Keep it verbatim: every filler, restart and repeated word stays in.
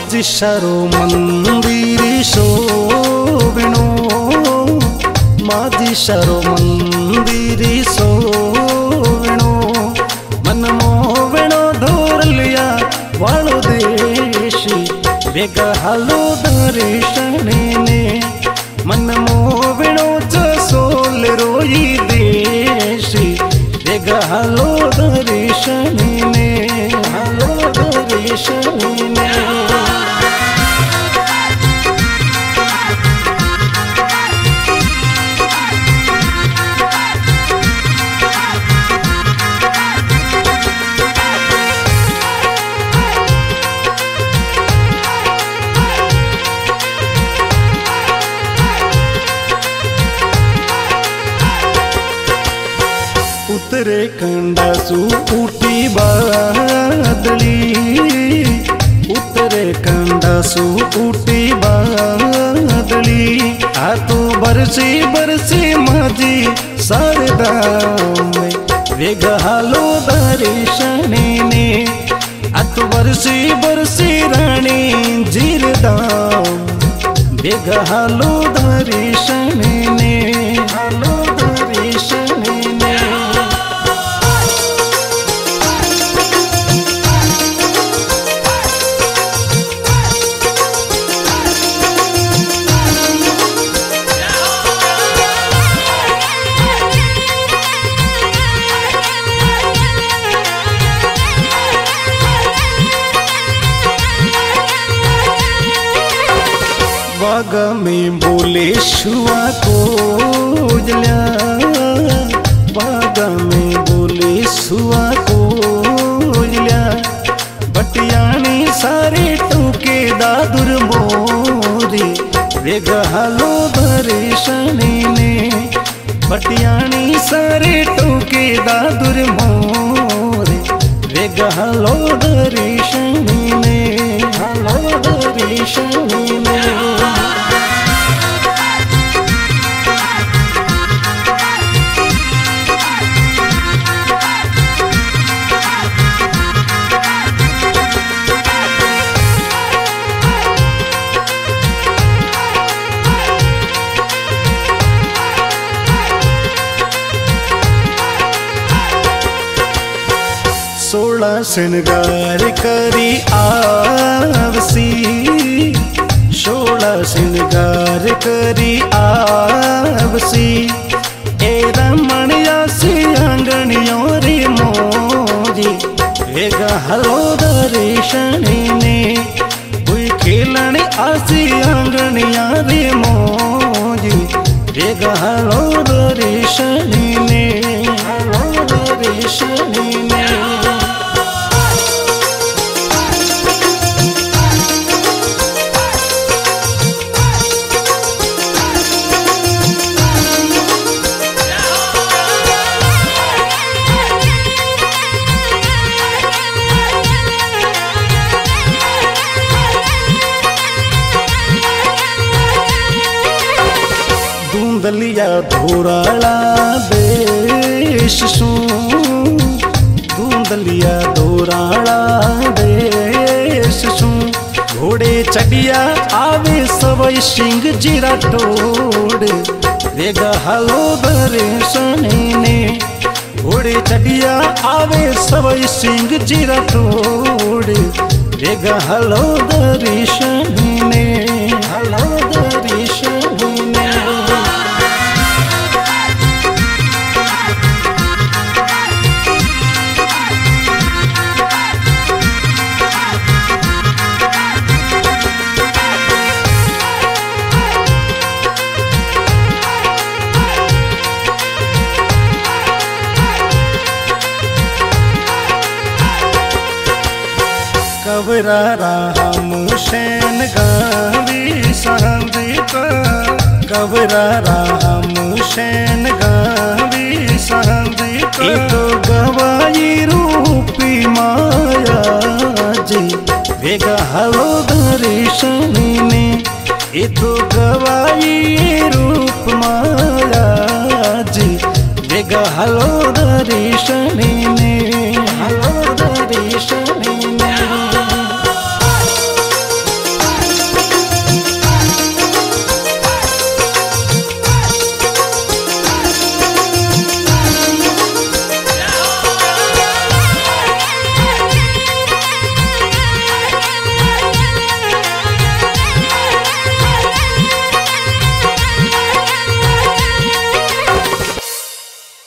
माजिशरो मंदिर शोभनो माजिशरो मंदिर शोभनो मन मोवणो धोरलिया वालो देशी बेगा हालो दर्शने ने मन मोवणो जसोल रोई देशी बेगा हालो दर्शने ने हालो दर्शने ने उतरे कंडासू उठी बादली उतरे कंडासू उठी बादली आ तो बरसी बरसी माजी सरदा में वेगा हालो दर्शने ने आ तो बरसी बरसी रानी जीरदा वेगा हालो दर्शने ने हालो दर्शने ने बागा में बोले शुआ कोयलिया बागा में बोले शुआ कोयलिया बटियानी सारे टूके दादुर मोरी वेगा हालो दर्शने ने बटियानी सारे टूके दादुर मोरी वेगा हालो दर्शने ने हालो दर्शने ने सोला श्रृंगार करी आवसी सोला श्रृंगार करी आवसी ए रमणिया सी आंगणियों रे मोरी वेगा हालो दर्शने ने कोई खेलने आसी आंगणिया रे मोरी वेगा हालो दर्शने ने हालो दर्शने ने दूंदलिया धोराला देश सू दूंदलिया धोराला देश सू घोड़े चढ़िया आवे सवई सिंह जीरा टोड़ वेगा हालो दर्शने ने घोड़े चढ़िया आवे सवई सिंह जीरा टोड़ वेगा हालो दर्शने ने हालो दर्शने ने कवरा राम शैन गावी सांदी का कवरा राम शैन गावी सांदी का ए तो गवाई रूपी माया जी वेगा हालो दर्शने ने ए तो गवाई रूप माया जी वेगा हालो दर्शने ने हालो दर्शने ने